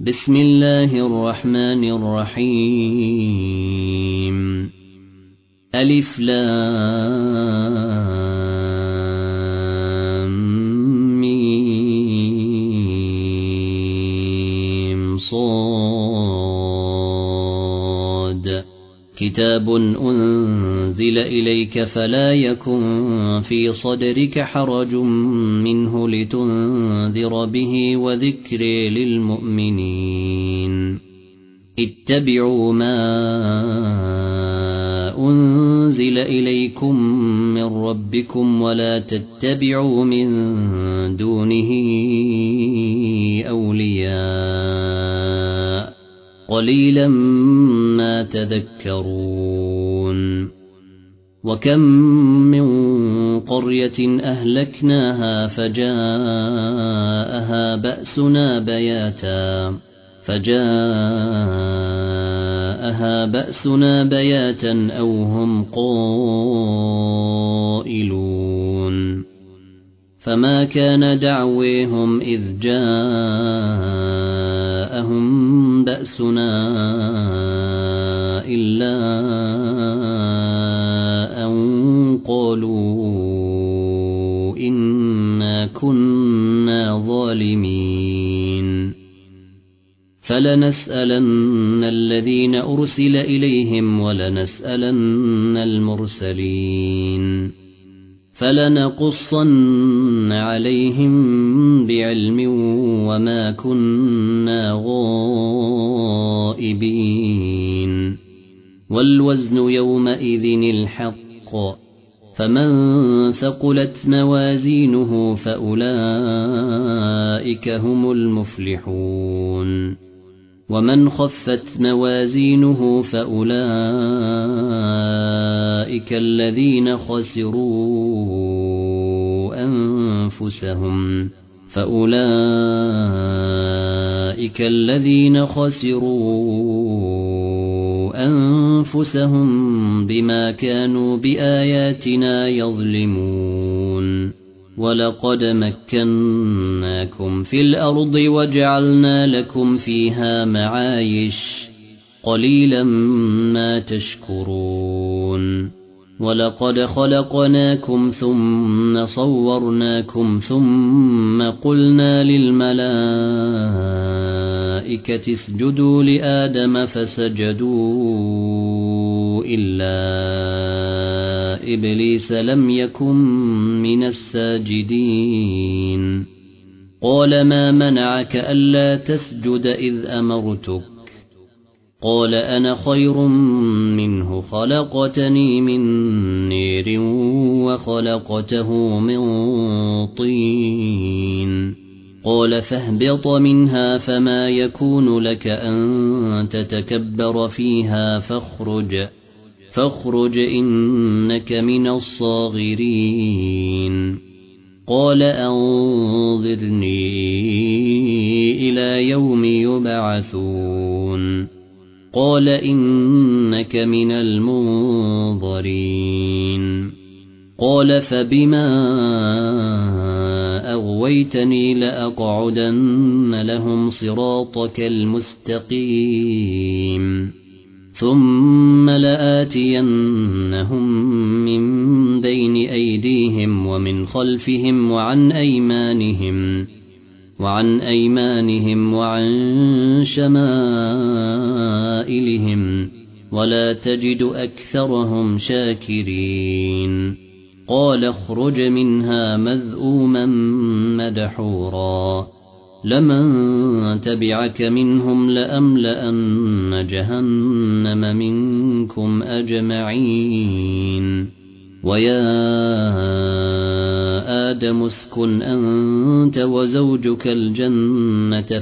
بسم الله الرحمن الرحيم ألف لام ميم صاد كتاب أنزل إليك فلا يكن في صدرك حرج منه لتنذر به وذكر للمؤمنين اتبعوا ما أنزل إليكم من ربكم ولا تتبعوا من دونه أولياء قليلا ما تذكرون وكم من قرية أهلكناها فجاءها بأسنا بياتا أو هم قائلون فما كان دعويهم إذ جاءهم بأسنا إلا أن قالوا إنا كنا ظالمين فلنسألن الذين أرسل إليهم ولنسألن المرسلين فلنقصن عليهم بعلم وما كنا غائبين والوزن يومئذ الحق فمن ثقلت موازينه فأولئك هم المفلحون ومن خفت موازينه فأولئك الذين خسروا أنفسهم بما كانوا بآياتنا يظلمون ولقد مكناكم في الأرض وجعلنا لكم فيها معايش قليلا ما تشكرون ولقد خلقناكم ثم صورناكم ثم قلنا للملائكة اسجدوا لآدم فسجدوا إلا إبليس لم يكن من الساجدين قال ما منعك ألا تسجد إذ أمرتك قال أنا خير منه خلقتني من نير وخلقته من طين قال فاهبط منها فما يكون لك أن تتكبر فيها فاخرج إنك من الصاغرين قال أنظرني إلى يوم يبعثون قال إنك من المنظرين قال فبما أغويتني لأقعدن لهم صراطك المستقيم ثم لآتينهم من بين أيديهم ومن خلفهم وعن أيمانهم وعن شمائلهم ولا تجد أكثرهم شاكرين قال اخرج منها مذءوما مدحورا لمن تبعك منهم لأملأن جهنم منكم أجمعين ويا آدم اسكن أنت وزوجك الجنة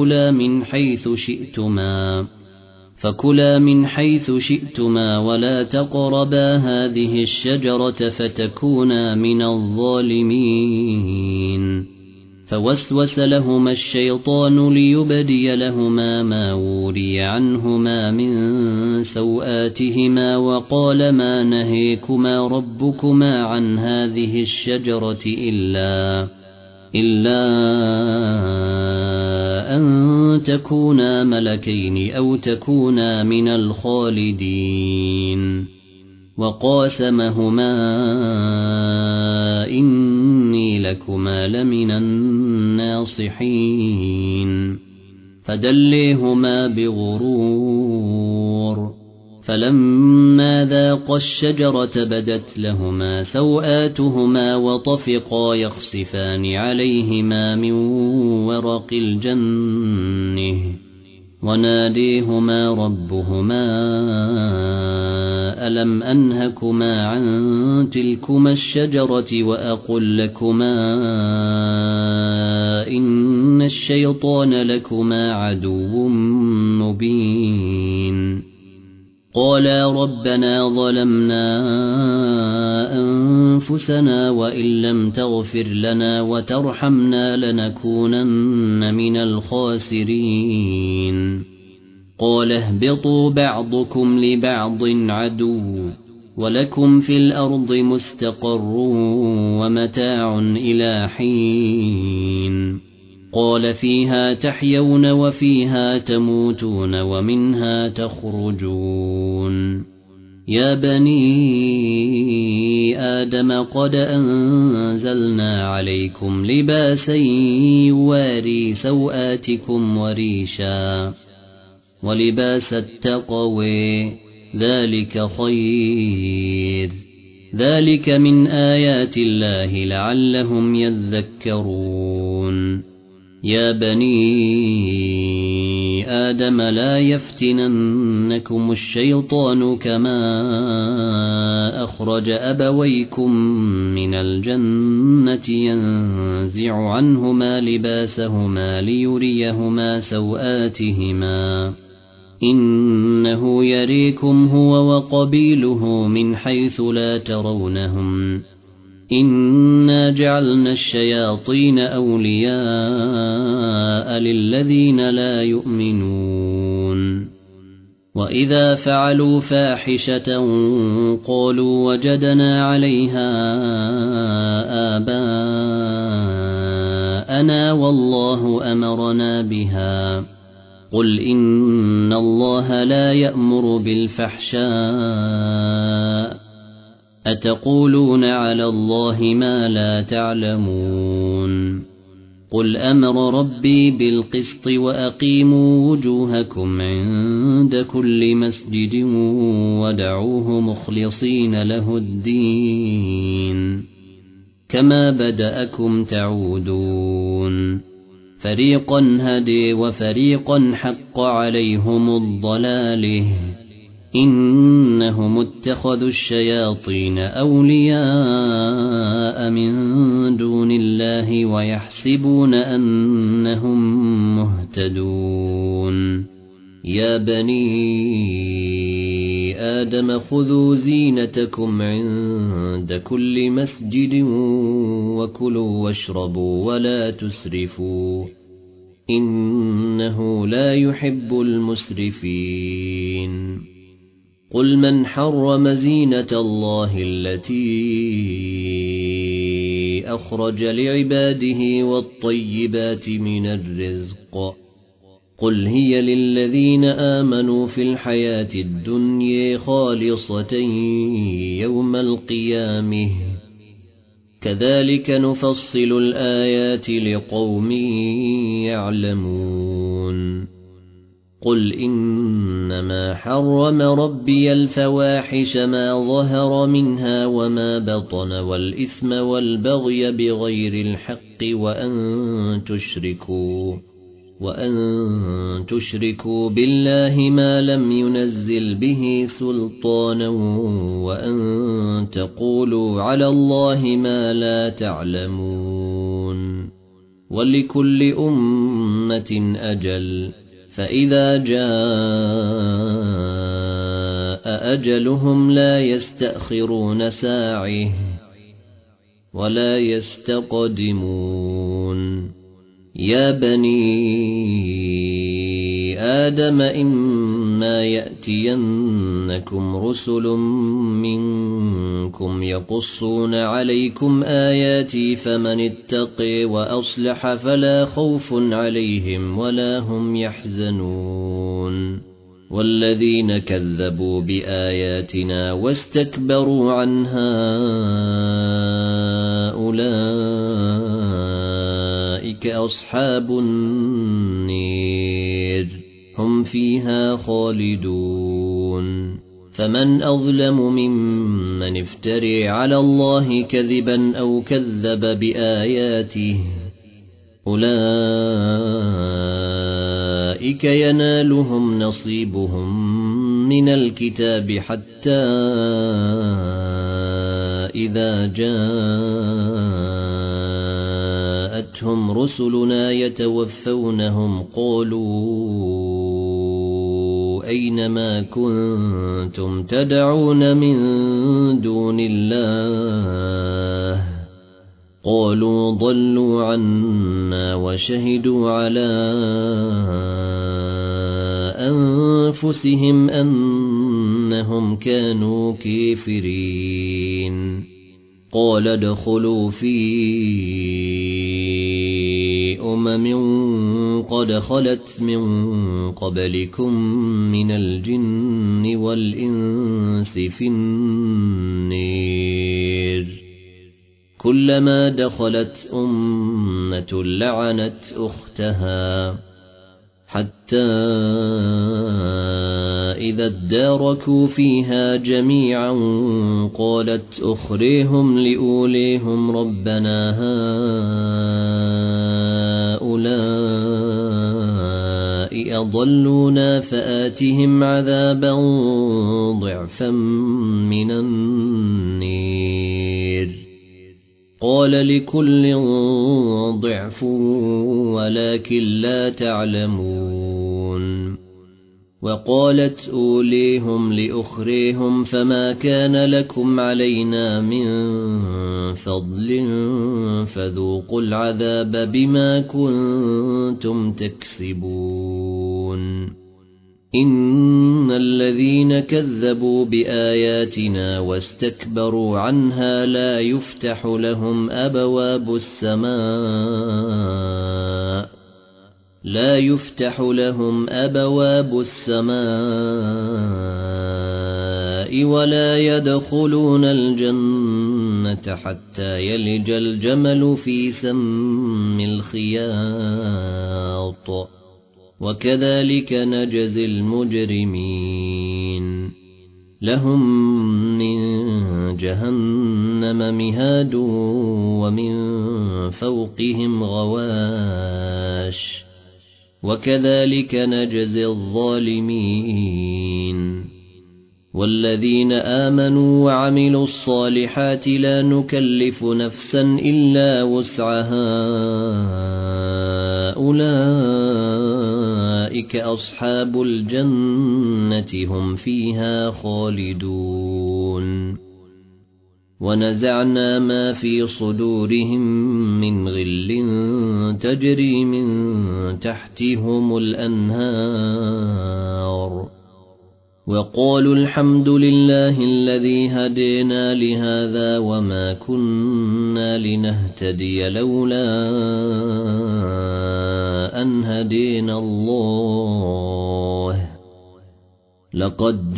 فكلا من حيث شئتما ولا تقربا هذه الشجرة فتكونا من الظالمين فوسوس لهما الشيطان ليبدي لهما ما وري عنهما من سوآتهما وقال ما نهيكما ربكما عن هذه الشجرة إلا أن تكونا ملكين أو تكونا من الخالدين وقاسمهما إني لكما لمن الناصحين فدليهما بغرور فلما ذاقا الشجرة بدت لهما سوآتهما وطفقا يخصفان عليهما من ورق الجنة وناديهما ربهما ألم أنهكما عن تلكما الشجرة وأقل لكما إن الشيطان لكما عدو مبين قالا ربنا ظلمنا أنفسنا وإن لم تغفر لنا وترحمنا لنكونن من الخاسرين قال اهبطوا بعضكم لبعض عدو ولكم في الأرض مستقر ومتاع إلى حين قال فيها تحيون وفيها تموتون ومنها تخرجون يا بني آدم قد أنزلنا عليكم لباسا يواري سوآتكم وريشا ولباس التقوى ذلك خير ذلك من آيات الله لعلهم يذكرون يا بني آدم لا يفتننكم الشيطان كما أخرج أبويكم من الجنة ينزع عنهما لباسهما ليريهما سوآتهما إنه يريكم هو وقبيله من حيث لا ترونهم إنا جعلنا الشياطين أولياء للذين لا يؤمنون وإذا فعلوا فاحشة قالوا وجدنا عليها آباءنا والله أمرنا بها قل إن الله لا يأمر بالفحشاء أتقولون على الله ما لا تعلمون قل أمر ربي بالقسط وأقيموا وجوهكم عند كل مسجد ودعوه مخلصين له الدين كما بدأكم تعودون فريقا هدي وفريقا حق عليهم الضلاله إنهم اتخذوا الشياطين أولياء من دون الله ويحسبون أنهم مهتدون يا بني آدم خذوا زينتكم عند كل مسجد وكلوا واشربوا ولا تسرفوا إنه لا يحب المسرفين قل من حرم زينة الله التي أخرج لعباده والطيبات من الرزق قل هي للذين آمنوا في الحياة الدنيا خالصة يوم القيامة كذلك نفصل الآيات لقوم يعلمون قل إنما حرم ربي الفواحش ما ظهر منها وما بطن والإثم والبغي بغير الحق وأن تشركوا بالله ما لم ينزل به سلطانا وأن تقولوا على الله ما لا تعلمون ولكل أمة أجل فإذا جاء أجلهم لا يستأخرون ساعة ولا يستقدمون يا بني آدم إن فإما يأتينكم رسل منكم يقصون عليكم آياتي فمن اتقي وأصلح فلا خوف عليهم ولا هم يحزنون والذين كذبوا بآياتنا واستكبروا عنها أولئك أصحاب النير هم فيها خالدون فمن أظلم ممن افتري على الله كذبا أو كذب بآياته أولئك ينالهم نصيبهم من الكتاب حتى إذا جاءتهم رسلنا يتوفونهم قالوا أين ما كنتم تدعون من دون الله قالوا ضلوا عنا وشهدوا على أنفسهم أنهم كانوا كافرين قال ادخلوا في قد خلت من قبلكم من الجن والإنس في النير كلما دخلت أمة لعنت أختها حتى إذا اداركوا فيها جميعا قالت أخريهم لأوليهم ربنا هؤلاء أضلونا فآتهم عذابا ضعفا من النير قال لكل ضعف ولكن لا تعلمون وقالت أوليهم لأخريهم فما كان لكم علينا من فضل فذوقوا العذاب بما كنتم تكسبون إن الذين كذبوا بآياتنا واستكبروا عنها لا يفتح لهم أبواب السماء ولا يدخلون الجنة حتى يلج الجمل في سم الخياط وكذلك نجزي المجرمين لهم من جهنم مهاد ومن فوقهم غواش وكذلك نجزي الظالمين والذين آمنوا وعملوا الصالحات لا نكلف نفسا إلا وسعها أولئك أصحاب الجنة هم فيها خالدون ونزعنا ما في صدورهم من غل تجري من تحتهم الأنهار وقالوا الحمد لله الذي هدينا لهذا وما كنا لنهتدي لولا أن هدينا الله لقد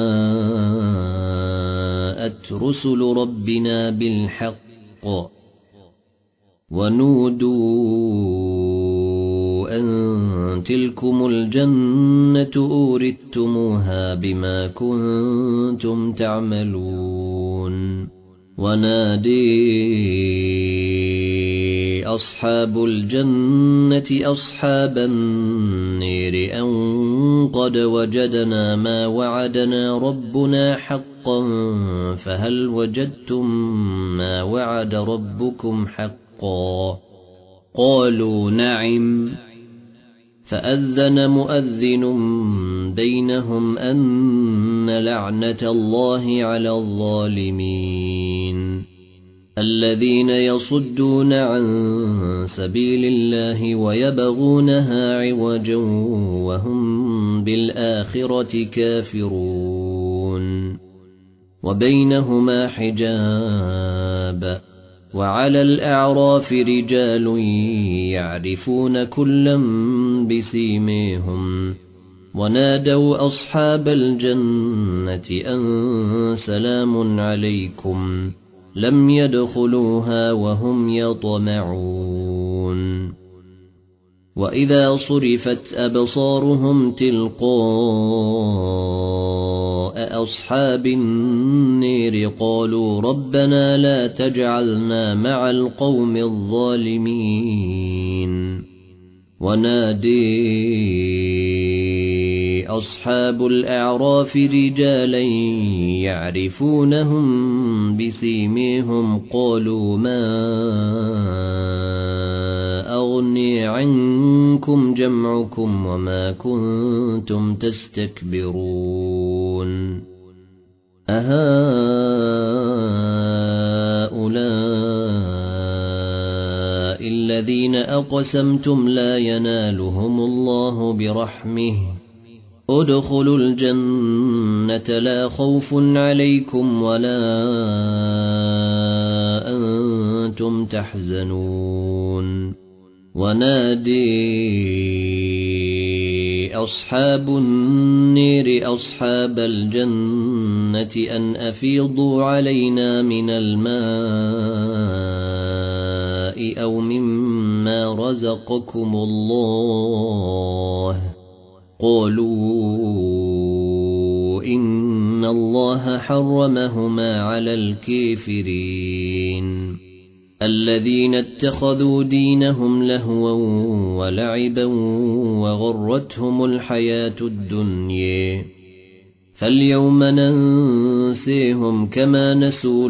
جاءت رسل ربنا بالحق ونودوا أن تلكم الجنة أورثتموها بما كنتم تعملون ونادي أصحاب الجنة أصحاب النير أن قد وجدنا ما وعدنا ربنا حقا فهل وجدتم ما وعد ربكم حقا قالوا نعم فأذن مؤذن بينهم أن لعنة الله على الظالمين الذين يصدون عن سبيل الله ويبغونها عوجا وهم بالآخرة كافرون وبينهما حجاب وعلى الأعراف رجال يعرفون كلا بسيماهم ونادوا أصحاب الجنة أن سلام عليكم لم يدخلوها وهم يطمعون وإذا صرفت أبصارهم تلقاء أصحاب النير قالوا ربنا لا تجعلنا مع القوم الظالمين ونادي أصحاب الأعراف رجالا يعرفونهم بسيماهم قالوا ما أغني عنكم جمعكم وما كنتم تستكبرون أهؤلاء الذين أقسمتم لا ينالهم الله برحمه ادخلوا الجنة لا خوف عليكم ولا أنتم تحزنون ونادي أصحاب النير أصحاب الجنة أن أفيضوا علينا من الماء أو مما رزقكم الله قالوا إن الله حرمهما على الكافرين الذين اتخذوا دينهم لهوا ولعبا وغرتهم الحياة الدنيا فاليوم ننسيهم كما نسوا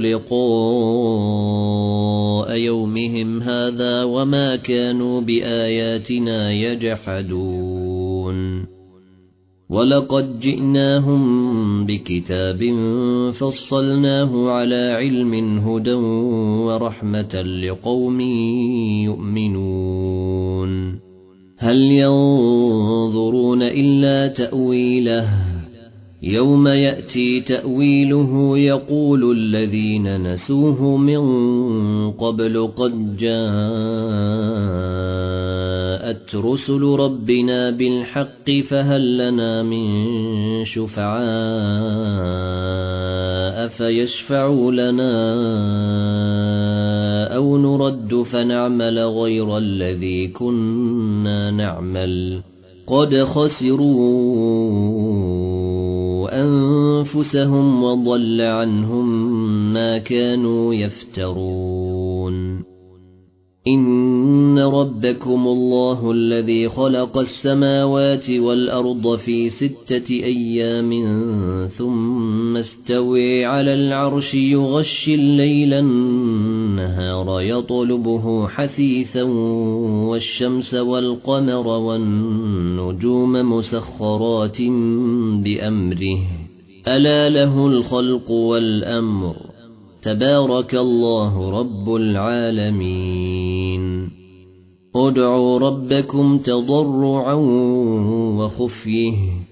لقاء يومهم هذا وما كانوا بآياتنا يجحدون ولقد جئناهم بكتاب فصلناه على علم هدى ورحمة لقوم يؤمنون هل ينظرون إلا تأويله يوم يأتي تأويله يقول الذين نسوه من قبل قد جاءت رسل ربنا بالحق فهل لنا من شفعاء فيشفعوا لنا أو نرد فنعمل غير الذي كنا نعمل قد خسروا أنفسهم وضل عنهم ما كانوا يفترون إن ربكم الله الذي خلق السماوات والأرض في 6 أيام ثم استوى على العرش يغشي الليل النهار يطلبه حثيثا والشمس والقمر والنجوم مسخرات بأمره ألا له الخلق والأمر تبارك الله رب العالمين ادعوا ربكم تضرعا وخفيه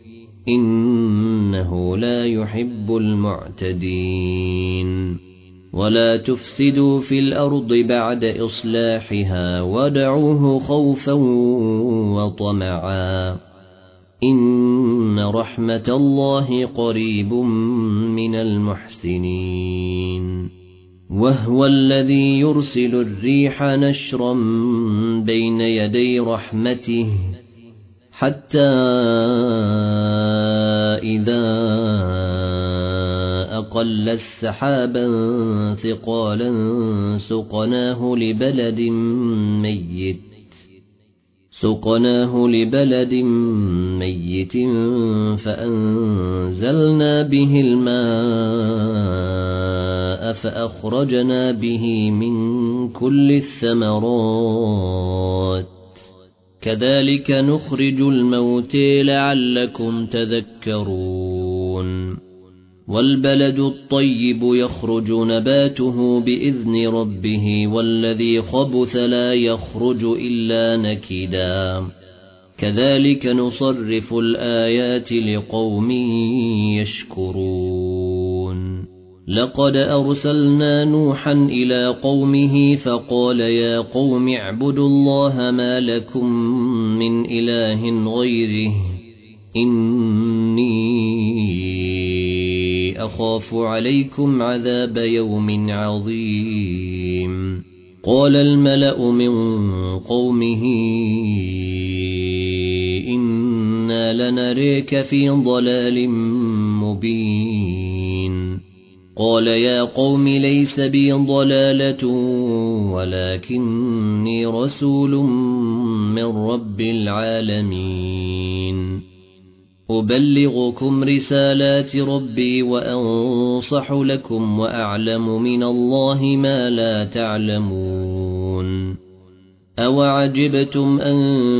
إنه لا يحب المعتدين ولا تفسدوا في الأرض بعد إصلاحها وادعوه خوفا وطمعا إن رحمة الله قريب من المحسنين وهو الذي يرسل الريح نشرا بين يدي رحمته حتى إذا أقل السحابا ثقالا سقناه لبلد ميت فأنزلنا به الماء فأخرجنا به من كل الثمرات كذلك نخرج الموتى لعلكم تذكرون والبلد الطيب يخرج نباته بإذن ربه والذي خبث لا يخرج إلا نكدا كذلك نصرف الآيات لقوم يشكرون لقد أرسلنا نوحا إلى قومه فقال يا قوم اعبدوا الله ما لكم من إله غيره إني أخاف عليكم عذاب يوم عظيم قال الملأ من قومه إنا لنريك في ضلال مبين قال يا قوم ليس بي ضلالة ولكني رسول من رب العالمين أبلغكم رسالات ربي وأنصح لكم وأعلم من الله ما لا تعلمون أوعجبتم أن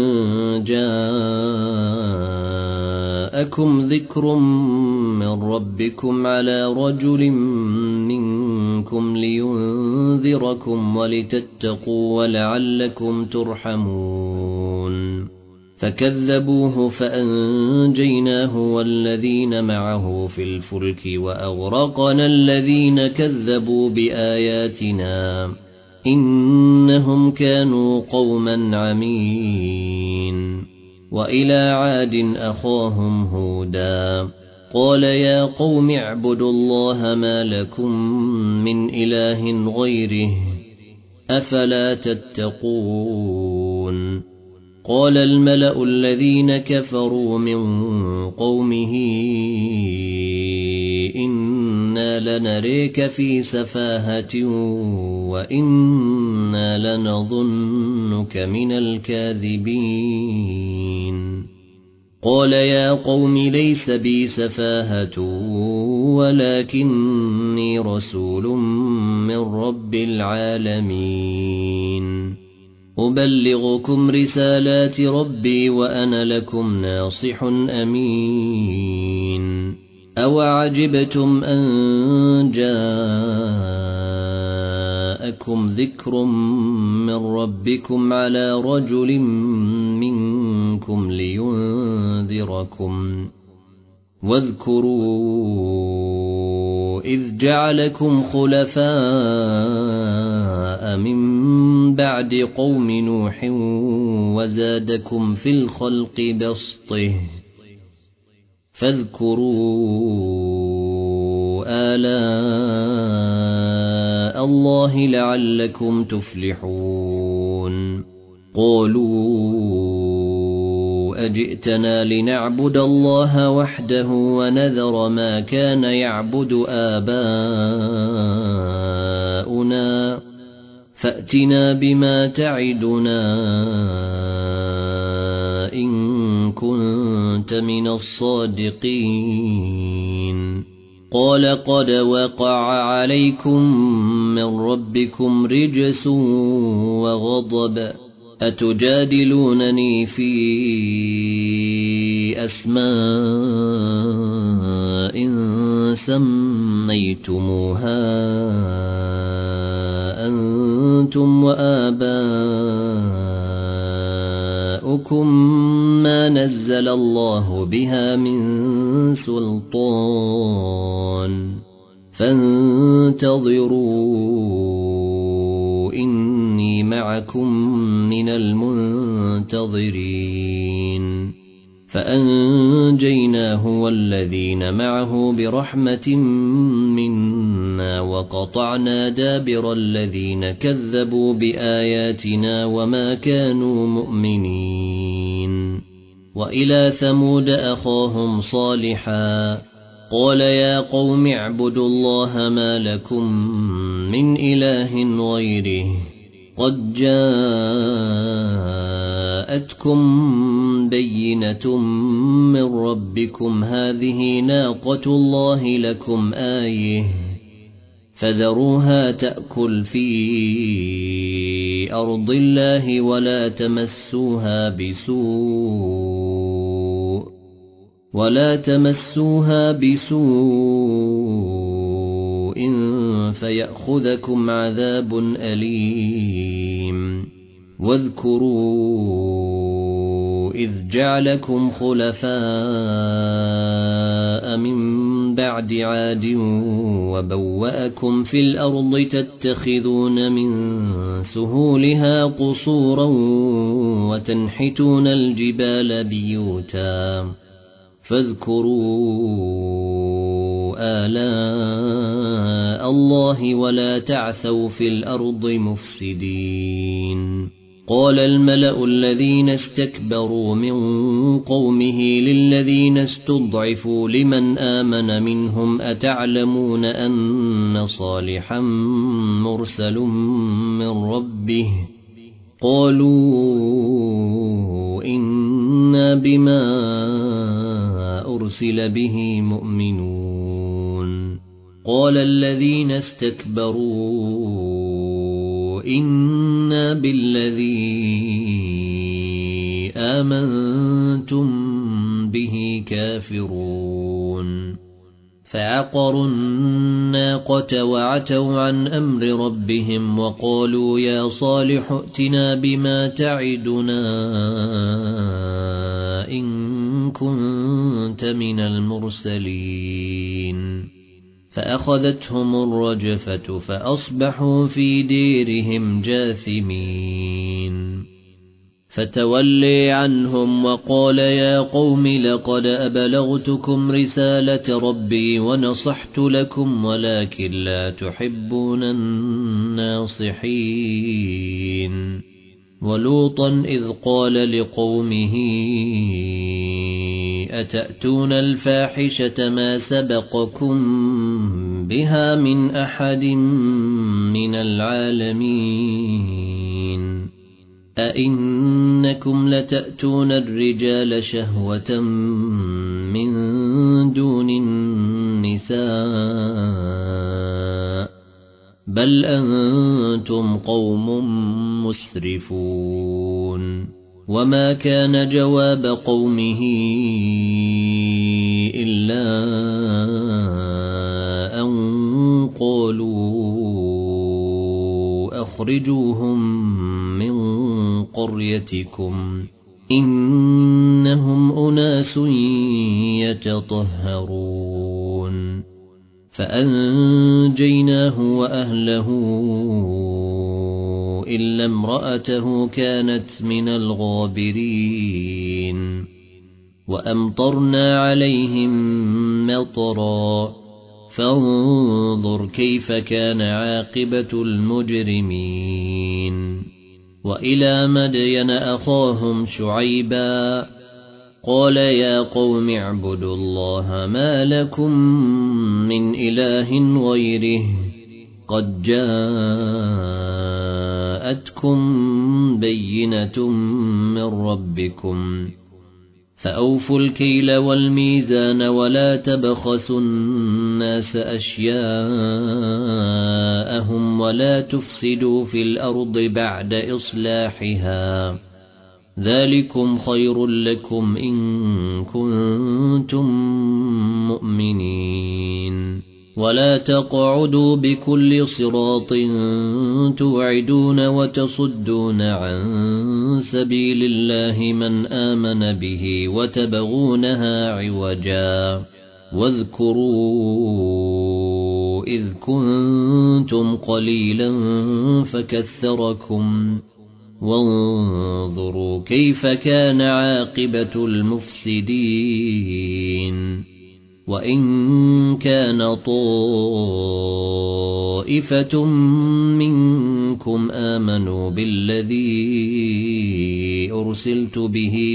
جاءكم ذكر من ربكم على رجل منكم لينذركم ولتتقوا ولعلكم ترحمون فكذبوه فأنجيناه والذين معه في الفلك وأغرقنا الذين كذبوا بآياتنا إنهم كانوا قوما عمين وإلى عاد أخاهم هودا قال يا قوم اعبدوا الله ما لكم من إله غيره أفلا تتقون قال الملأ الذين كفروا من قومه إنا لنريك في سفاهة وإنا لنظنك من الكاذبين قال يا قوم ليس بي سفاهة ولكني رسول من رب العالمين أبلغكم رسالات ربي وأنا لكم ناصح أمين أوعجبتم أن جاءكم ذكر من ربكم على رجل منكم لينذركم واذكروا إذ جعلكم خلفاء من بعد قوم نوح وزادكم في الخلق بسطه فاذكروا آلاء الله لعلكم تفلحون قالوا أجئتنا لنعبد الله وحده ونذر ما كان يعبد آباؤنا فأتنا بما تعدنا إن كنت من الصادقين قال قد وقع عليكم من ربكم رجس وغضب أتجادلونني في أسماء سميتموها أنتم وآباؤكم ما نزل الله بها من سلطان فانتظروا إني معكم من المنتظرين فأنجيناه والذين معه برحمة منا وقطعنا دابر الذين كذبوا بآياتنا وما كانوا مؤمنين وإلى ثمود أخاهم صالحا قال يا قوم اعبدوا الله ما لكم من إله غيره قد جاءتكم بينة من ربكم هذه ناقة الله لكم آية فذروها تأكل في أرض الله ولا تمسوها بسوء فيأخذكم عذاب أليم واذكروا إذ جعلكم خلفاء من بعد عاد وبوأكم في الأرض تتخذون من سهولها قصورا وتنحتون الجبال بيوتا فاذكروا آلاء الله ولا تعثوا في الأرض مفسدين. قال الملأ الذين استكبروا من قومه للذين استضعفوا لمن آمن منهم أتعلمون أن صالحا مرسل من ربه قالوا إنا بما أرسل به مؤمنون. قال الذين استكبروا إنا بالذي آمنتم به كافرون. فعقروا الناقة وعتوا عن أمر ربهم وقالوا يا صالح ائتنا بما تعدنا إن كنت من المرسلين. فأخذتهم الرجفة فأصبحوا في ديرهم جاثمين. فتولي عنهم وقال يا قوم لقد أبلغتكم رسالة ربي ونصحت لكم ولكن لا تحبون الناصحين. ولوطا إذ قال لقومه أتأتون الفاحشة ما سبقكم بها من أحد من العالمين أئنكم لتأتون الرجال شهوة من دون النساء بل أنتم قوم مسرفون. وما كان جواب قومه إلا أن قالوا أخرجوهم من قريتكم إنهم أناس يتطهرون. فأنجيناه وأهله إلا امرأته كانت من الغابرين. وأمطرنا عليهم مطرا فانظر كيف كان عاقبة المجرمين. وإلى مدين أخاهم شعيبا قال يا قوم اعبدوا الله ما لكم من إله غيره قد جاءتكم بينة من ربكم فأوفوا الكيل والميزان ولا تبخسوا الناس أشياءهم ولا تفسدوا في الأرض بعد إصلاحها ذلكم خير لكم إن كنتم مؤمنين. ولا تقعدوا بكل صراط توعدون وتصدون عن سبيل الله من آمن به وتبغونها عوجا واذكروا إذ كنتم قليلا فكثركم وانظروا كيف كان عاقبة المفسدين. وإن كان طائفة منكم آمنوا بالذي أرسلت به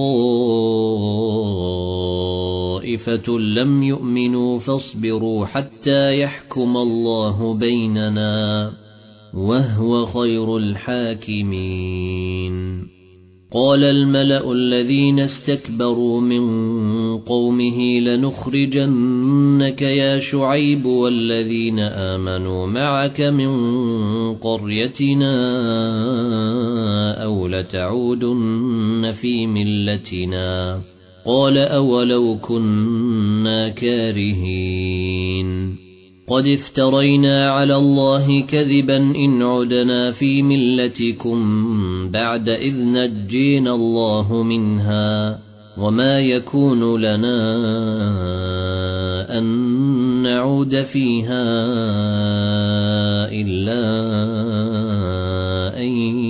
وطائفة لم يؤمنوا فاصبروا حتى يحكم الله بيننا وهو خير الحاكمين. قال الملأ الذين استكبروا من قومه لنخرجنك يا شعيب والذين آمنوا معك من قريتنا أو لتعودن في ملتنا قال أولو كنا كارهين. قد افترينا على الله كذبا إن عدنا في ملتكم بعد إذ نجينا الله منها وما يكون لنا أن نعود فيها إلا أن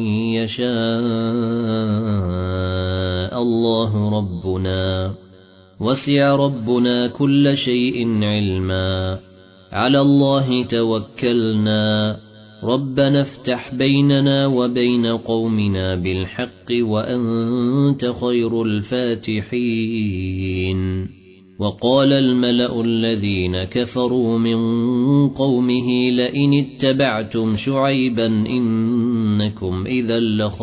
يشاء الله ربنا وسع ربنا كل شيء علما على الله توكلنا ربنا افتح بيننا وبين قومنا بالحق وأنت خير الفاتحين وقال الملأ الذين كفروا من قومه لئن اتبعتم شعيبا إنكم إذا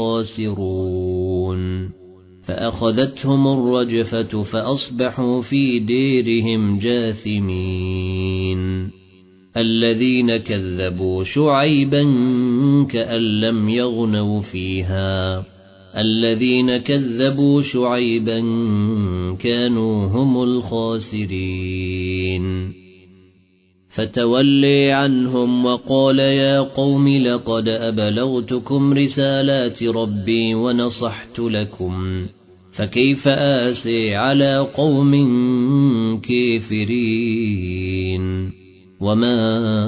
لخاسرون فأخذتهم الرجفة فأصبحوا في ديرهم جاثمين الذين كذبوا شعيبا كأن لم يغنوا فيها الذين كذبوا شعيبا كانوا هم الخاسرين فتولي عنهم وقال يا قوم لقد أبلغتكم رسالات ربي ونصحت لكم فكيف آسي على قوم كافرين وما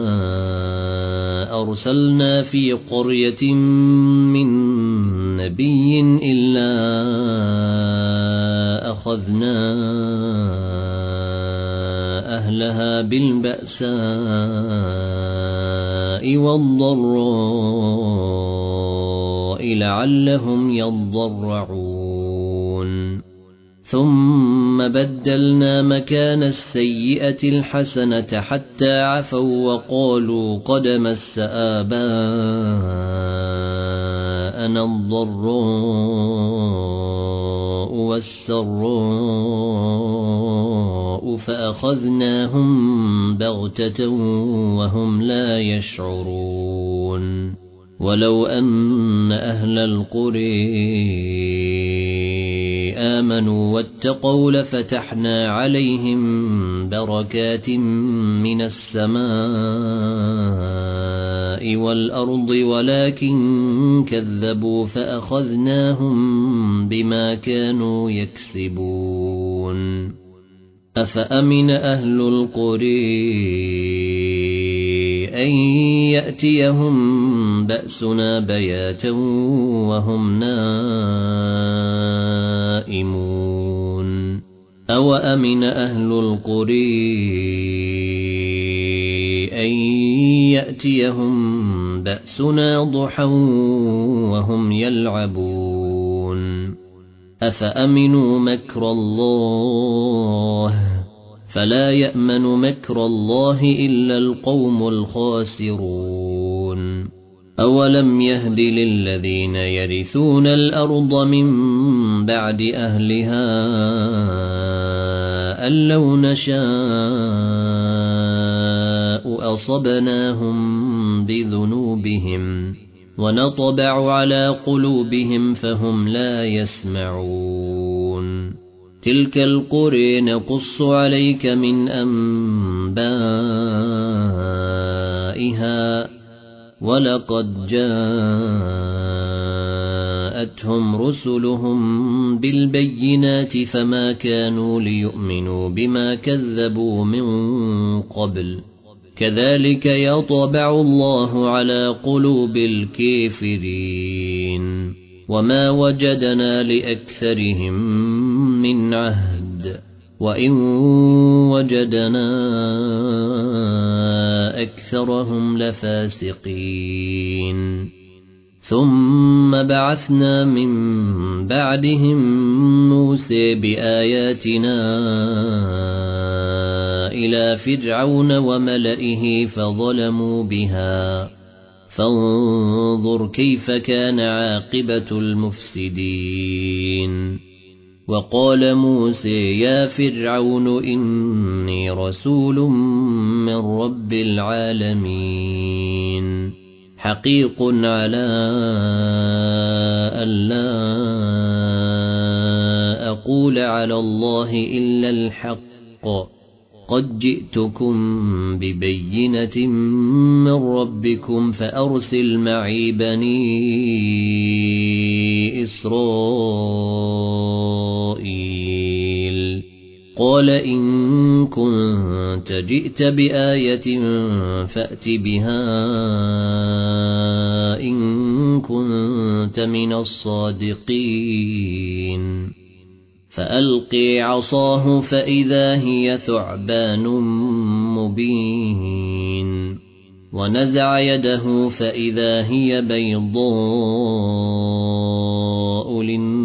أرسلنا في قرية من نبي إلا أخذنا أهلها بالبأساء والضراء لعلهم يضرعون ثم بدلنا مكان السيئة الحسنة حتى عفوا وقالوا قد مس آباءنا الضراء والسراء فأخذناهم بغتة وهم لا يشعرون ولو أن أهل القرى آمنوا واتقوا لفتحنا عليهم بركات من السماء والأرض ولكن كذبوا فأخذناهم بما كانوا يكسبون أفأمن أهل القرى أن يأتيهم بأسنا بياتا وهم نائمون أوأمن أهل القرى أن يأتيهم بأسنا ضحى وهم يلعبون أفأمنوا مكر الله فلا يأمن مكر الله إلا القوم الخاسرون أولم يهد للذين يرثون الأرض من بعد أهلها أن لو نشاء أصبناهم بذنوبهم ونطبع على قلوبهم فهم لا يسمعون تلك القرى نقص عليك من أنبائها ولقد جاءتهم رسلهم بالبينات فما كانوا ليؤمنوا بما كذبوا من قبل كذلك يطبع الله على قلوب الكافرين وما وجدنا لأكثرهم من عهد وإن وجدنا أكثرهم لفاسقين ثم بعثنا من بعدهم موسى بآياتنا إلى فرعون وملئه فظلموا بها فانظر كيف كان عاقبة المفسدين وقال موسى يا فرعون إني رسول من رب العالمين حقيق على ألا أقول على الله إلا الحق قد جئتكم ببينة من ربكم فأرسل معي بني إسرائيل قال إن كنت جئت بآية فأت بها إن كنت من الصادقين فألقي عصاه فإذا هي ثعبان مبين ونزع يده فإذا هي بيضاء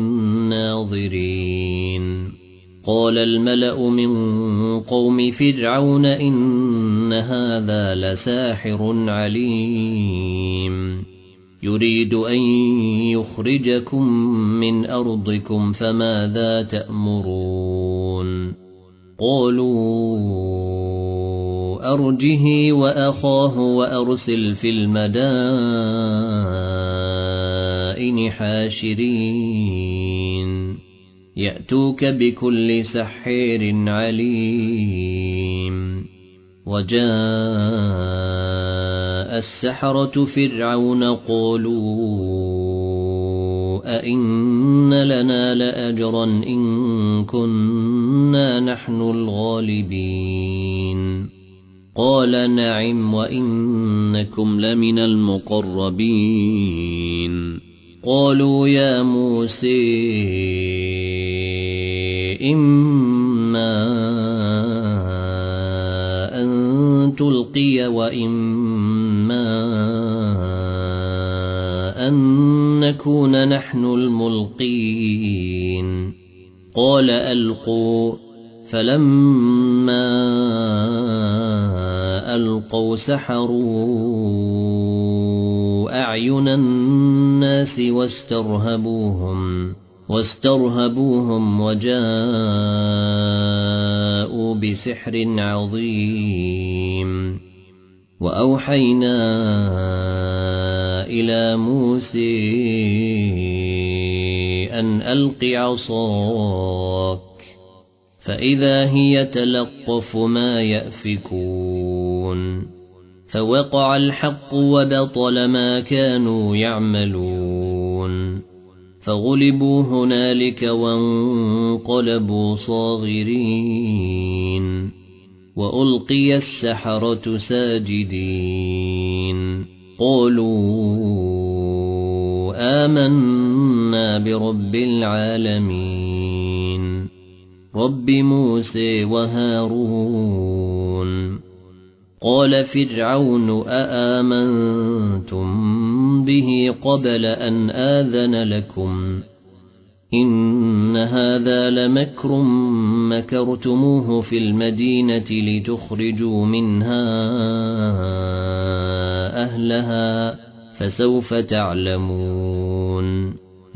للناظرين قال الملأ من قوم فرعون إن هذا لساحر عليم يريد أن يخرجكم من أرضكم فماذا تأمرون قالوا أرجه وأخاه وأرسل في المدائن حاشرين يأتوك بكل سحير عليم وجاء السحرة فرعون قالوا أئن لنا لأجرا إن كنا نحن الغالبين قال نعم وإنكم لمن المقربين قالوا يا موسى إما أن تلقي وإما أن نكون نحن الملقين قال ألقوا فلما ألقوا سحروا أعين الناس واسترهبوهم وجاءوا بسحر عظيم وأوحينا إلى موسى أن ألق عصاك فإذا هي تلقف ما يأفكون فوقع الحق وبطل ما كانوا يعملون فغلبوا هنالك وانقلبوا صاغرين وألقي السحرة ساجدين قالوا آمنا برب العالمين رب موسى وهارون قال فرعون أآمنتم به قبل أن آذن لكم إن هذا لمكر مكرتموه في المدينة لتخرجوا منها أهلها فسوف تعلمون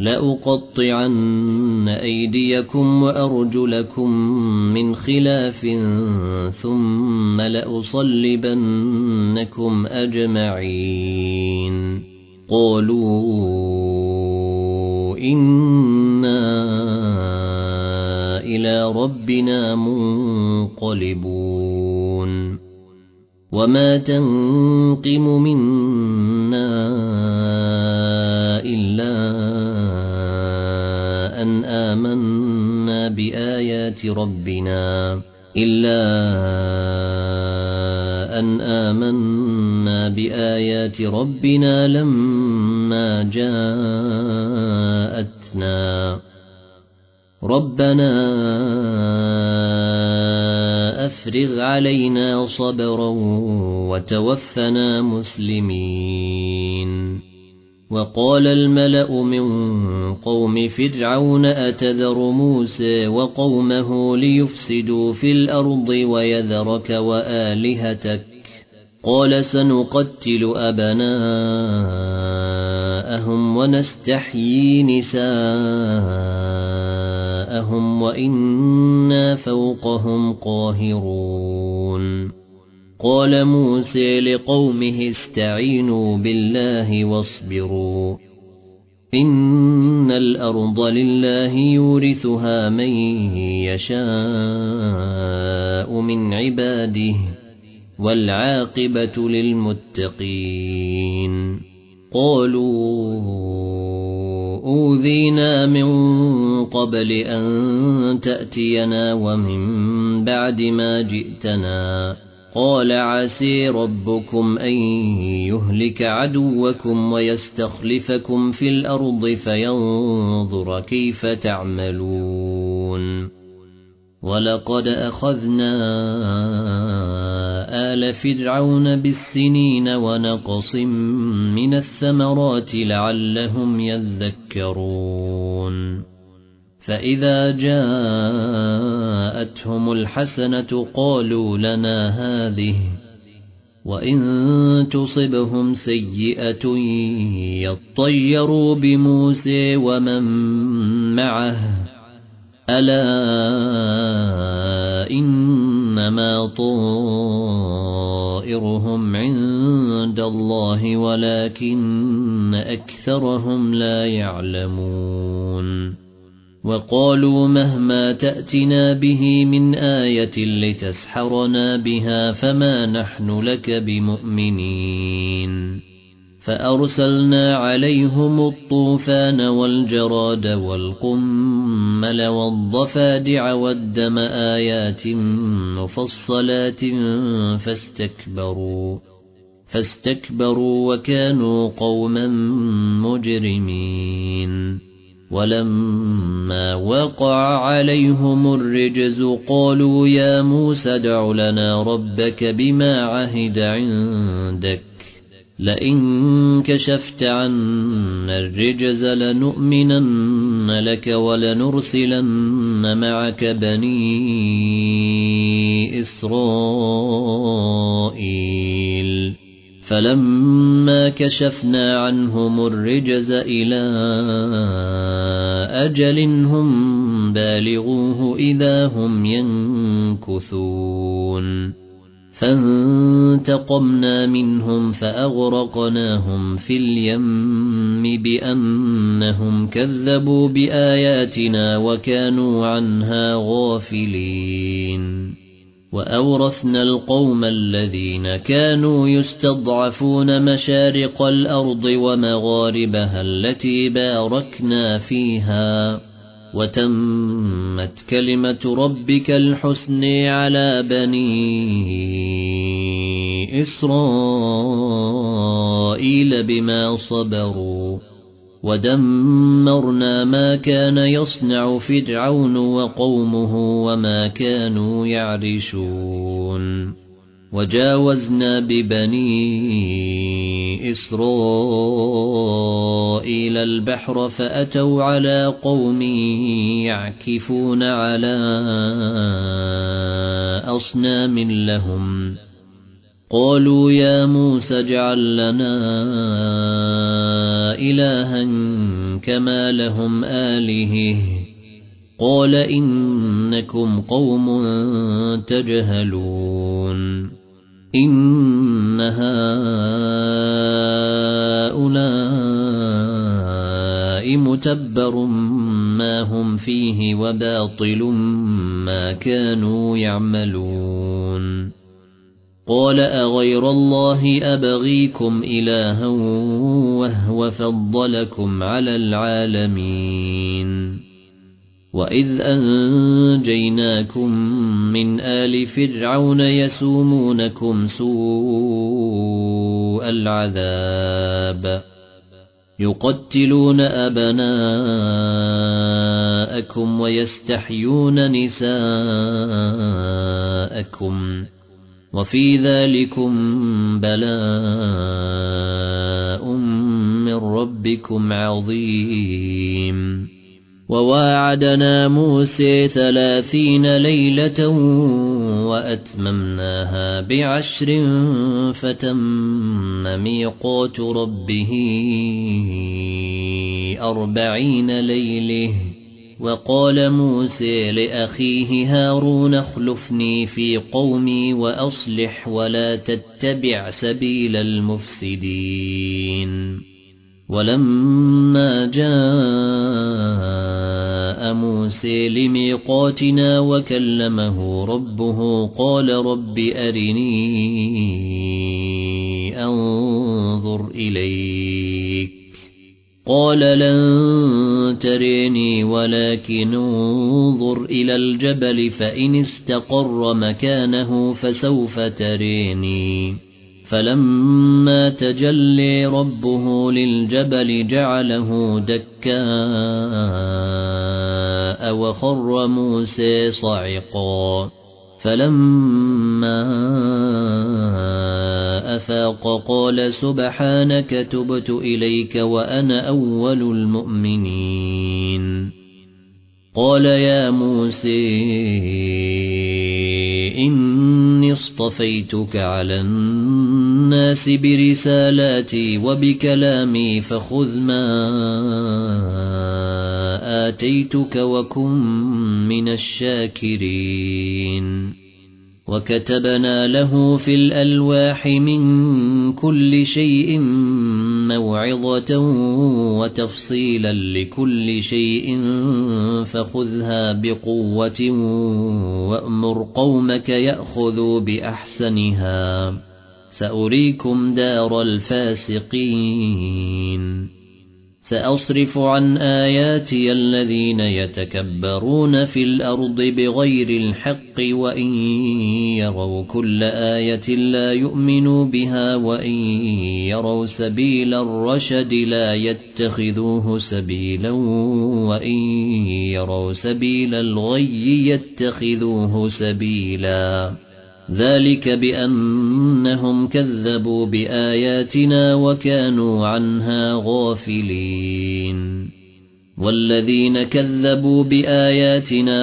لأقطعن أيديكم وأرجلكم من خلاف ثم لأصلبنكم أجمعين قالوا إنا إلى ربنا منقلبون وما تنقم منا إلا أن آمنا بآيات ربنا لما جاءتنا ربنا أفرغ علينا صبرا وتوفنا مسلمين وقال الملأ من قوم فرعون أتذر موسى وقومه ليفسدوا في الأرض ويذرك وآلهتك قال سنقتل أبناءهم ونستحيي نساءهم وإنا فوقهم قاهرون قال موسى لقومه استعينوا بالله واصبروا إن الأرض لله يورثها من يشاء من عباده والعاقبة للمتقين. قالوا أوذينا من قبل أن تأتينا ومن بعد ما جئتنا. قال عسى ربكم أن يهلك عدوكم ويستخلفكم في الأرض فينظر كيف تعملون. ولقد أخذنا آل فرعون بالسنين ونقص من الثمرات لعلهم يذكرون. فإذا جاءتهم الحسنة قالوا لنا هذه وإن تصبهم سيئة يطيروا بموسى ومن معه ألا إنما طائرهم عند الله ولكن أكثرهم لا يعلمون. وقالوا مهما تأتنا به من آية لتسحرنا بها فما نحن لك بمؤمنين. فأرسلنا عليهم الطوفان والجراد والقمل والضفادع والدم آيات مفصلات فاستكبروا وكانوا قوما مجرمين. ولما وقع عليهم الرجز قالوا يا موسى ادع لنا ربك بما عهد عندك لئن كشفت عنا الرجز لنؤمنن لك ولنرسلن معك بني إسرائيل. فلما كشفنا عنهم الرجز إلى أجل هم بالغوه إذا هم ينكثون. فانتقمنا منهم فأغرقناهم في اليم بأنهم كذبوا بآياتنا وكانوا عنها غافلين. وأورثنا القوم الذين كانوا يستضعفون مشارق الأرض ومغاربها التي باركنا فيها وتمت كلمة ربك الحسن على بني إسرائيل بما صبروا ودمرنا ما كان يصنع فرعون وقومه وما كانوا يعرشون. وجاوزنا ببني إسرائيل البحر فأتوا على قوم يعكفون على أصنام لهم. قالوا يا موسى اجعل لنا إلها كما لهم آلهة. قال إنكم قوم تجهلون. إن هؤلاء متبر ما هم فيه وباطل ما كانوا يعملون. قال أغير الله أبغيكم إلها وهو فضلكم على العالمين. وإذ أنجيناكم من آل فرعون يسومونكم سوء العذاب يقتلون أبناءكم ويستحيون نساءكم وفي ذلكم بلاء من ربكم عظيم. وواعدنا موسى 30 ليلة وأتممناها ب10 فتم ميقات ربه 40 ليلة. وقال موسى لأخيه هارون اخلفني في قومي وأصلح ولا تتبع سبيل المفسدين. ولما جاء موسى لميقاتنا وكلمه ربه قال رب أرني أنظر إليك قال لن تريني ولكن انظر إلى الجبل فإن استقر مكانه فسوف تريني فلما تجلى ربه للجبل جعله دكاء وخر موسى صعقا فلما أفاق قال سبحانك تبت إليك وأنا أول المؤمنين قال يا موسى إني اصطفيتك على الناس برسالاتي وبكلامي فخذ ما آتيتك وكن من الشاكرين وكتبنا له في الألواح من كل شيء موعظة وتفصيلا لكل شيء فخذها بقوة وأمر قومك يأخذوا بأحسنها سأريكم دار الفاسقين سأصرف عن آياتي الذين يتكبرون في الأرض بغير الحق وإن يروا كل آية لا يؤمنوا بها وإن يروا سبيل الرشد لا يتخذوه سبيلا وإن يروا سبيل الغي يتخذوه سبيلا ذلك بأنهم كذبوا بآياتنا وكانوا عنها غافلين والذين كذبوا بآياتنا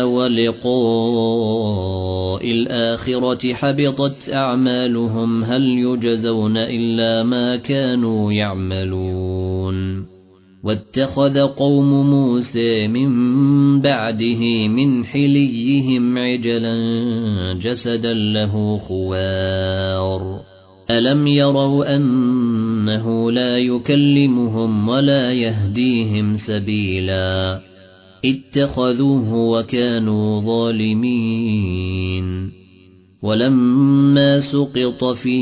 ولقاء الآخرة حبطت أعمالهم هل يجزون إلا ما كانوا يعملون واتخذ قوم موسى من بعده من حليهم عجلا جسدا له خوار ألم يروا أنه لا يكلمهم ولا يهديهم سبيلا اتخذوه وكانوا ظالمين ولما سقط في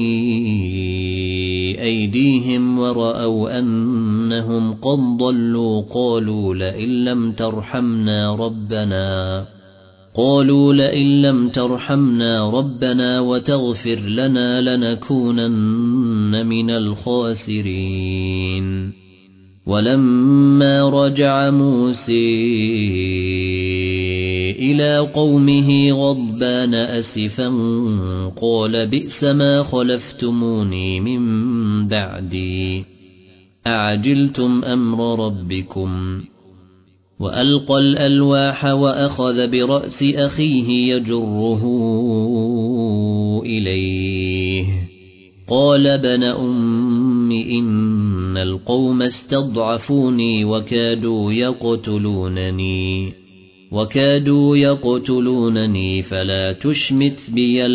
أيديهم ورأوا أنهم قد ضلوا قالوا لئن لم ترحمنا ربنا وتغفر لنا لنكونن من الخاسرين ولما رجع موسى إلى قومه غضبان أسفا قال بئس ما خلفتموني من بعدي أعجلتم أمر ربكم وألقى الألواح وأخذ برأس أخيه يجره إليه قال ابن أم إن القوم استضعفوني وكادوا يقتلونني فلا تشمت بي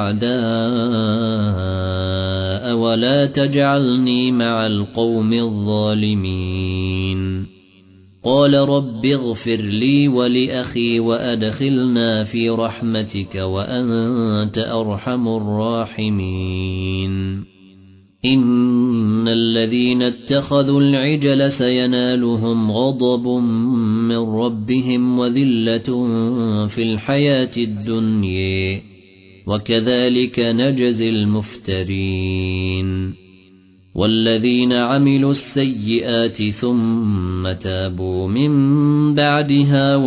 الأعداء ولا تجعلني مع القوم الظالمين قال رب اغفر لي ولأخي وأدخلنا في رحمتك وأنت أرحم الراحمين إن الذين اتخذوا العجل سينالهم غضب من ربهم وذلة في الحياة الدنيا وكذلك نجزي المفترين والذين عملوا السيئات ثم تابوا من بعدها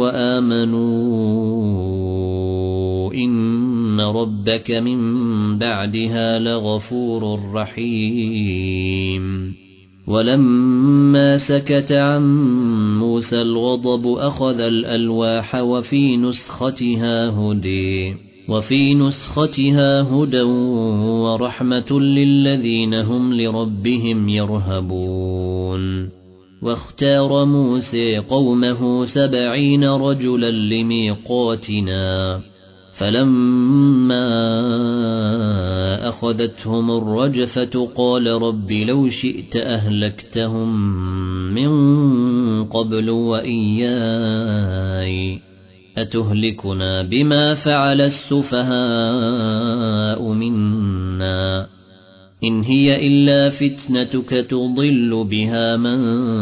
وآمنوا إن ربك من بعدها لغفور رحيم ولما سكت عن موسى الغضب أخذ الألواح وفي نسختها هدى ورحمة للذين هم لربهم يرهبون واختار موسى قومه 70 رجلا لميقاتنا فلما أخذتهم الرجفة قال رب لو شئت أهلكتهم من قبل وإياي أتهلكنا بما فعل السفهاء منا إن هي إلا فتنتك تضل بها من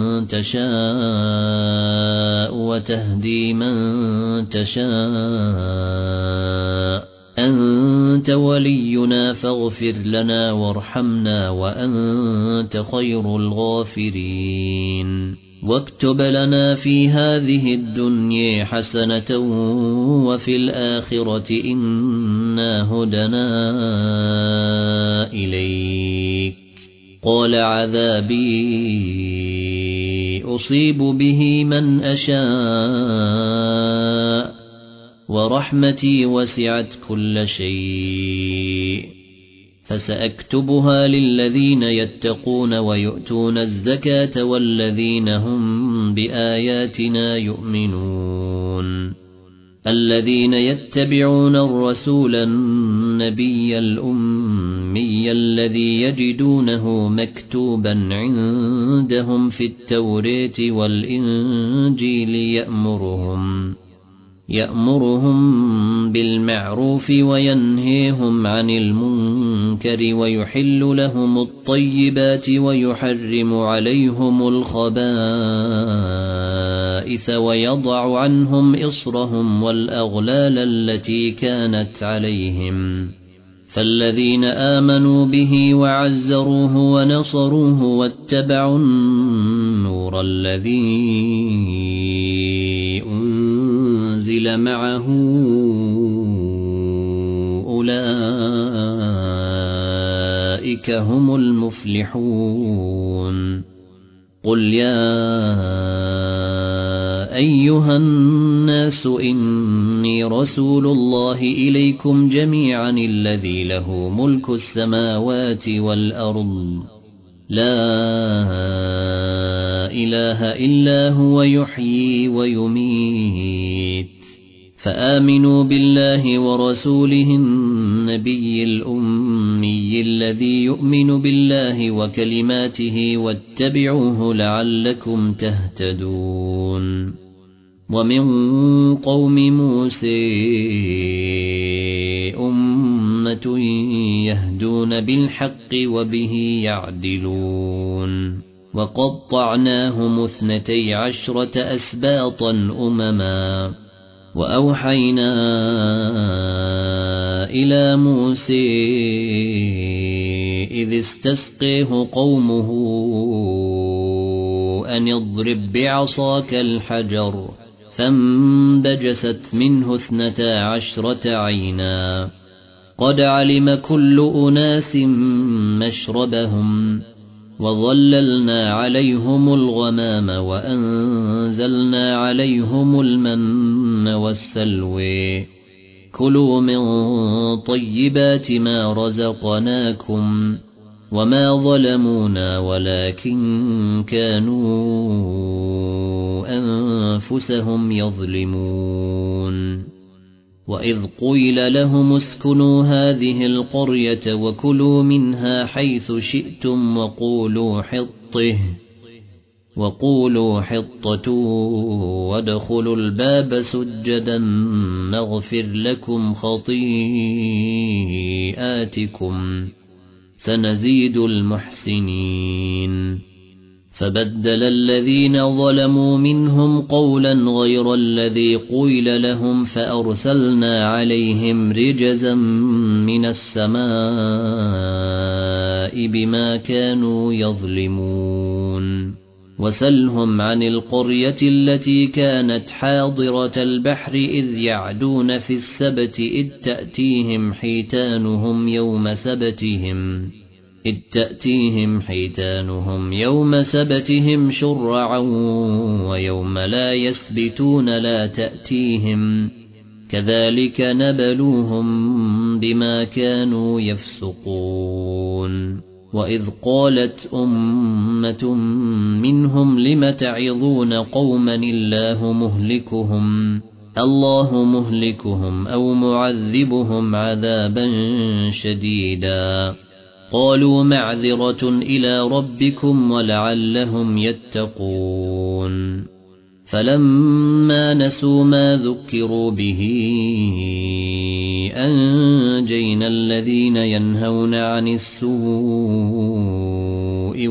تشاء وتهدي من تشاء أنت ولينا فاغفر لنا وارحمنا وأنت خير الغافرين واكتب لنا في هذه الدنيا حسنة وفي الآخرة إنا هدنا إليك قال عذابي أصيب به من أشاء ورحمتي وسعت كل شيء فسأكتبها للذين يتقون ويؤتون الزكاة والذين هم بآياتنا يؤمنون الذين يتبعون الرسول النبي الأمي الذي يجدونه مكتوبا عندهم في التوراة والإنجيل يأمرهم بالمعروف وينهيهم عن المنكر ويحل لهم الطيبات ويحرم عليهم الخبائث ويضع عنهم إصرهم والأغلال التي كانت عليهم فالذين آمنوا به وعزروه ونصروه واتبعوا النور الذي أنزل معه أولئك هم المفلحون قل يا أيها الناس إني رسول الله إليكم جميعا الذي له ملك السماوات والأرض لا إله إلا هو يحيي ويميت فآمنوا بالله ورسوله النبي الأمي الذي يؤمن بالله وكلماته واتبعوه لعلكم تهتدون ومن قوم موسى أمة يهدون بالحق وبه يعدلون وقطعناهم 12 أسباطا أمما وأوحينا إلى موسى إذ استسقيه قومه أن اضرب بعصاك الحجر فانبجست منه 12 عينا قد علم كل أناس مشربهم وظللنا عليهم الغمام وأنزلنا عليهم المن والسلوى كلوا من طيبات ما رزقناكم وما ظلمونا ولكن كانوا أنفسهم يظلمون وإذ قيل لهم اسكنوا هذه القرية وكلوا منها حيث شئتم وقولوا حطة وادخلوا الباب سجدا نغفر لكم خطيئاتكم سنزيد المحسنين فبدل الذين ظلموا منهم قولا غير الذي قيل لهم فأرسلنا عليهم رجزا من السماء بما كانوا يظلمون وسلهم عن القرية التي كانت حاضرة البحر إذ يعدون في السبت إذ تأتيهم حيتانهم يوم سبتهم شرعا ويوم لا يسبتون لا تأتيهم كذلك نبلوهم بما كانوا يفسقون وإذ قالت أمة منهم لم تعظون قوما الله مهلكهم الله مهلكهم أو معذبهم عذابا شديدا قالوا معذرة إلى ربكم ولعلهم يتقون فلما نسوا ما ذكروا به أنجينا الذين ينهون عن السوء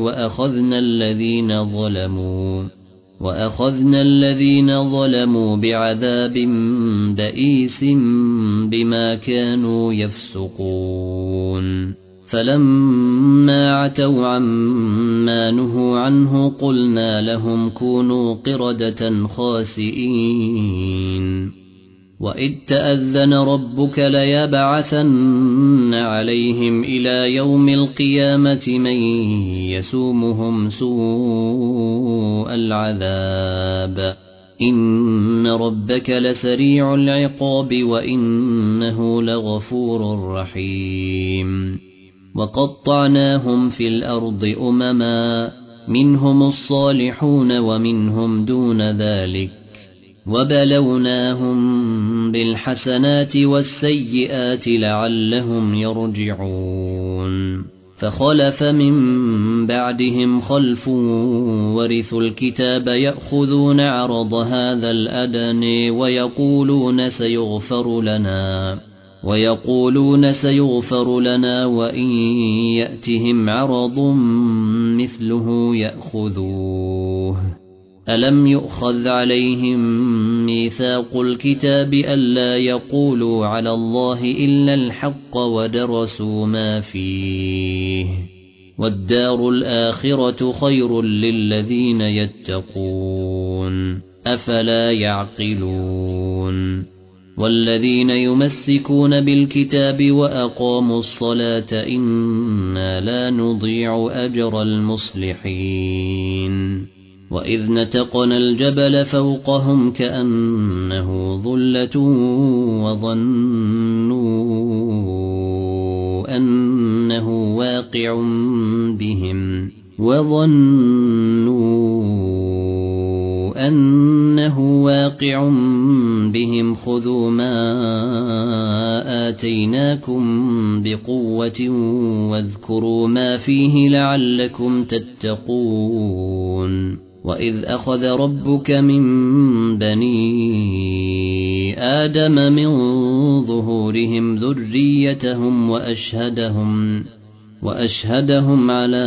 وأخذنا الذين ظلموا بعذاب بئيس بما كانوا يفسقون فلما عتوا عما نهوا عنه قلنا لهم كونوا قردة خاسئين وإذ تأذن ربك ليبعثن عليهم إلى يوم القيامة من يسومهم سوء العذاب إن ربك لسريع العقاب وإنه لغفور رحيم وقطعناهم في الأرض أمما منهم الصالحون ومنهم دون ذلك وبلوناهم بالحسنات والسيئات لعلهم يرجعون فخلف من بعدهم خلف ورثوا الكتاب يأخذون عرض هذا الأدنى ويقولون سيغفر لنا وإن يأتهم عرض مثله يأخذوه ألم يؤخذ عليهم ميثاق الكتاب ألا يقولوا على الله إلا الحق ودرسوا ما فيه والدار الآخرة خير للذين يتقون أفلا يعقلون والذين يمسكون بالكتاب وأقاموا الصلاة إنا لا نضيع أجر المصلحين وإذ نتقنا الجبل فوقهم كأنه ظلة وظنوا أنه واقع بهم خذوا ما آتيناكم بقوة واذكروا ما فيه لعلكم تتقون وإذ أخذ ربك من بني آدم من ظهورهم ذريتهم وأشهدهم على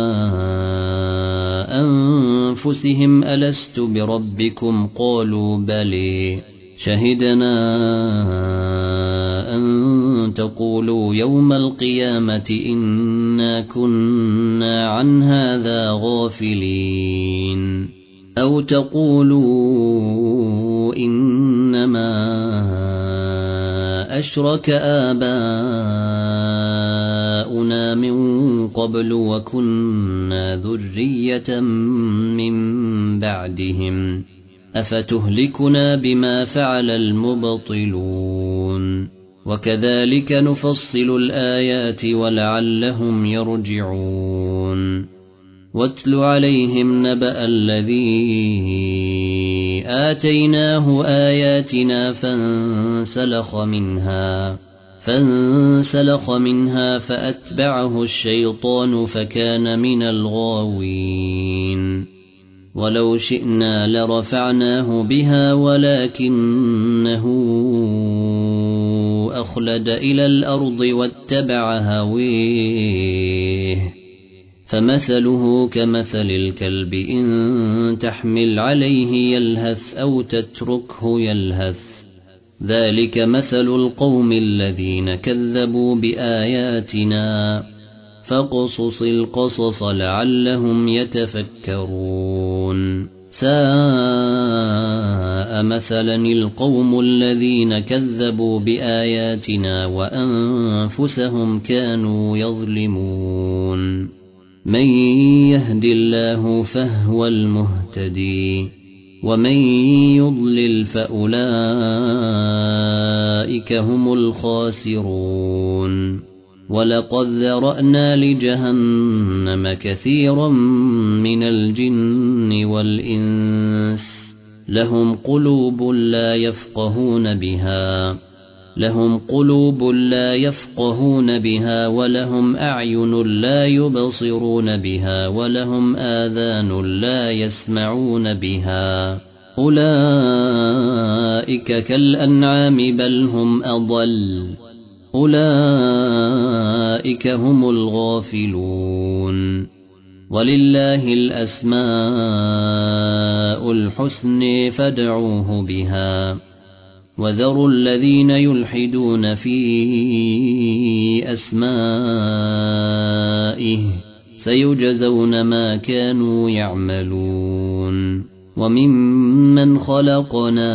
أنفسهم ألست بربكم قالوا بلى شهدنا أن تقولوا يوم القيامة إنا كنا عن هذا غافلين أو تقولوا إنما أشرك آباؤنا من قبل وكنا ذرية من بعدهم أفتهلكنا بما فعل المبطلون وكذلك نفصل الآيات ولعلهم يرجعون واتل عليهم نبأ الذي آتيناه آياتنا فانسلخ منها فأتبعه الشيطان فكان من الغاوين ولو شئنا لرفعناه بها ولكنه أخلد إلى الأرض واتبع هويه فمثله كمثل الكلب إن تحمل عليه يلهث أو تتركه يلهث ذلك مثل القوم الذين كذبوا بآياتنا فاقصص القصص لعلهم يتفكرون ساء مثلا القوم الذين كذبوا بآياتنا وأنفسهم كانوا يظلمون من يهد الله فهو المهتدي ومن يضلل فأولئك هم الخاسرون ولقد ذرأنا لجهنم كثيرا من الجن والإنس لهم قلوب لا يفقهون بها ولهم أعين لا يبصرون بها ولهم آذان لا يسمعون بها أولئك كالأنعام بل هم أضل أولئك هم الغافلون ولله الأسماء الحسن فادعوه بها وذروا الذين يلحدون في أسمائه سيجزون ما كانوا يعملون وممن خلقنا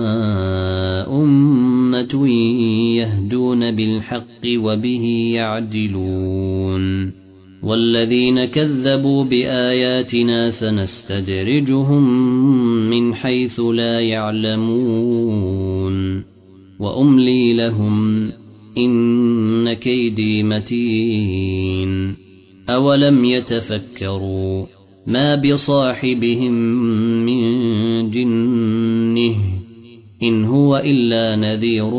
أمة يهدون بالحق وبه يعدلون والذين كذبوا بآياتنا سنستدرجهم من حيث لا يعلمون وأملي لهم إن كيدي متين أولم يتفكروا ما بصاحبهم من جنه إن هو إلا نذير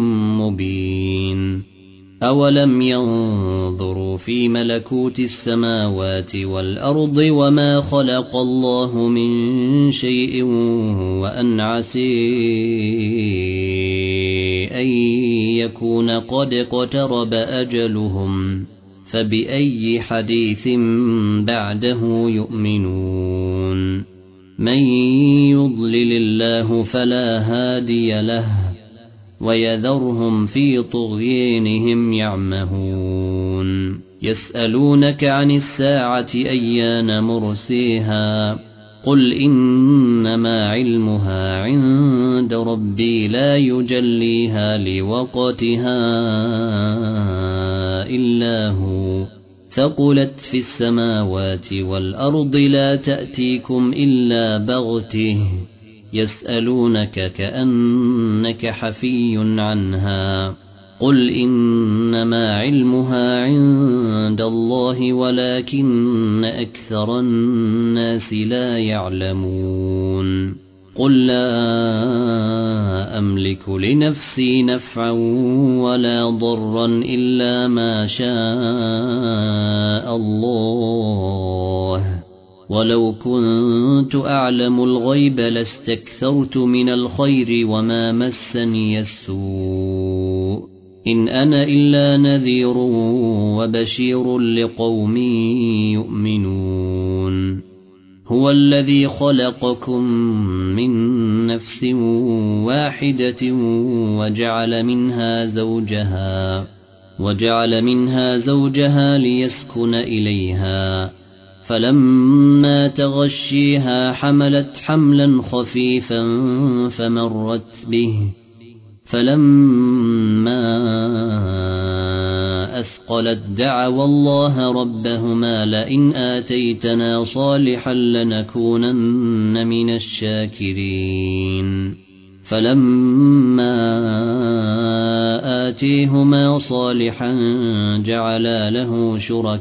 مبين أولم ينظروا في ملكوت السماوات والأرض وما خلق الله من شيء وأن عسى أن يكون قد اقترب أجلهم فبأي حديث بعده يؤمنون من يضلل الله فلا هادي له ويذرهم في طغيانهم يعمهون يسألونك عن الساعة أيان مرسيها قل إنما علمها عند ربي لا يجليها لوقتها إلا هو ثقلت في السماوات والأرض لا تأتيكم إلا بغته يسألونك كأنك حفي عنها قل إنما علمها عند الله ولكن أكثر الناس لا يعلمون قل لا أملك لنفسي نفعا ولا ضرا إلا ما شاء الله ولو كنت أعلم الغيب لاستكثرت من الخير وما مسني السوء إن أنا إلا نذير وبشير لقوم يؤمنون هو الذي خلقكم من نفس واحدة وجعل منها زوجها ليسكن إليها فلما تغشيها حملت حملا خفيفا فمرت به فلما أثقلت دعوا الله ربهما لئن آتيتنا صالحا لنكونن من الشاكرين فلما آتيهما صالحا جعلا له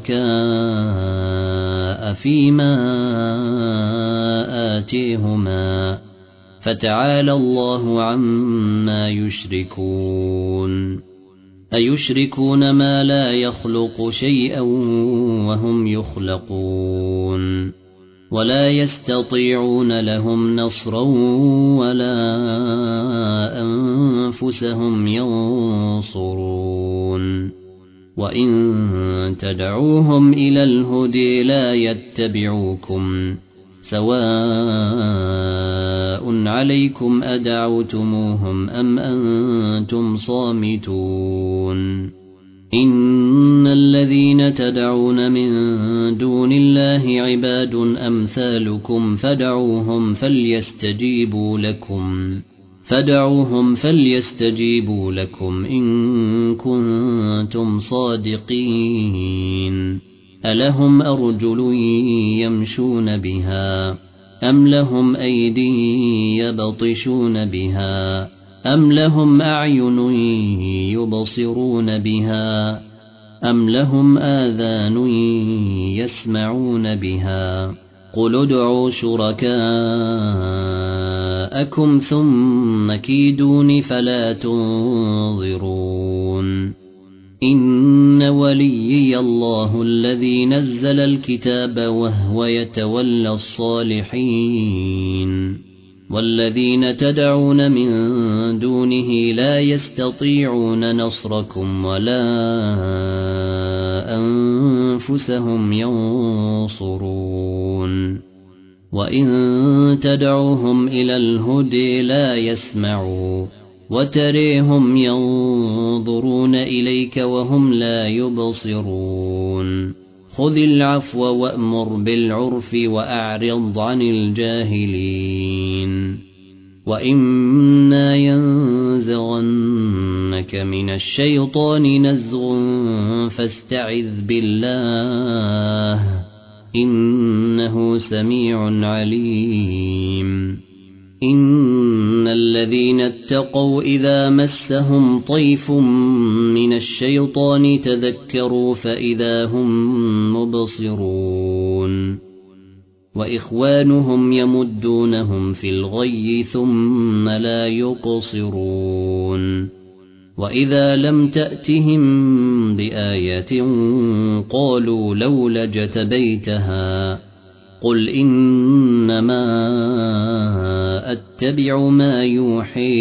شركاء فيما آتيهما فتعالى الله عما يشركون أيشركون ما لا يخلق شيئا وهم يخلقون ولا يستطيعون لهم نصرا ولا أنفسهم ينصرون وإن تدعوهم إلى الهدى لا يتبعوكم سواء عليكم أدعوتموهم أم أنتم صامتون إن الذين تدعون من دون الله عباد أمثالكم فدعوهم فليستجيبوا لكم إن كنتم صادقين ألهم أرجل يمشون بها أم لهم أيدي يبطشون بها أم لهم أعين يبصرون بها أم لهم آذان يسمعون بها قل ادعوا شركاءكم ثم كيدون فلا تنظرون إن وليي الله الذي نزل الكتاب وهو يتولى الصالحين والذين تدعون من دونه لا يستطيعون نصركم ولا أنفسهم ينصرون وإن تدعوهم إلى الهدى لا يسمعوا وتريهم ينظرون إليك وهم لا يبصرون خذ العفو وأمر بالعرف وأعرض عن الجاهلين وإما ينزغنك من الشيطان نزغ فاستعذ بالله إنه سميع عليم إن الذين اتقوا إذا مسهم طيف من الشيطان تذكروا فإذا هم مبصرون وإخوانهم يمدونهم في الغي ثم لا يقصرون وإذا لم تأتهم بآية قالوا لولا اجتبيتها قل إنما أتبع ما يوحي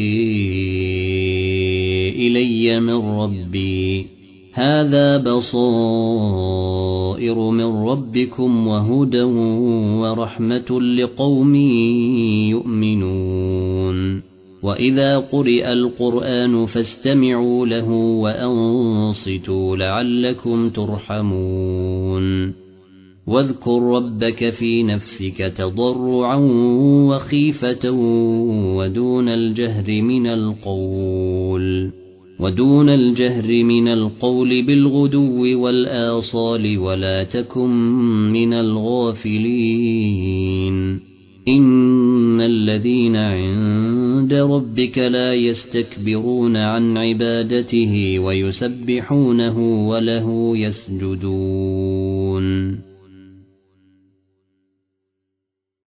إلي من ربي هذا بصائر من ربكم وهدى ورحمة لقوم يؤمنون وإذا قرئ القرآن فاستمعوا له وأنصتوا لعلكم ترحمون واذكر ربك في نفسك تضرعا وخيفة ودون الجهر من القول بالغدو والآصال ولا تكن من الغافلين إن الذين عند ربك لا يستكبرون عن عبادته ويسبحونه وله يسجدون